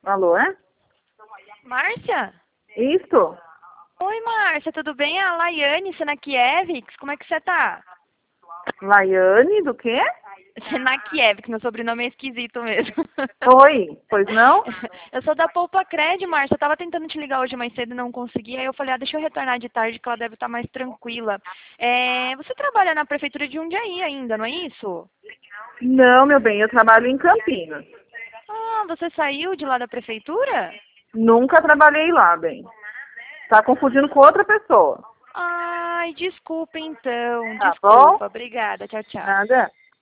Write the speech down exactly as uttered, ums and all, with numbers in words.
Alô, é? Márcia? Isso? Oi, Márcia, tudo bem? É a Laiane Senakiewicz, como é que você tá? Laiane, do quê? Senakiewicz, meu sobrenome é esquisito mesmo. Oi, pois não? Eu sou da Poupa Cred, Márcia, eu tava tentando te ligar hoje mais cedo e não consegui, aí eu falei, ah, deixa eu retornar de tarde que ela deve estar mais tranquila. É, você trabalha na prefeitura de Jundiaí ainda, não é isso? Não, meu bem, eu trabalho em Campinas. Ah, você saiu de lá da prefeitura? Nunca trabalhei lá, bem. Tá confundindo com outra pessoa. Ai, desculpa então, Tá bom? desculpa, obrigada, tchau, tchau. Nada.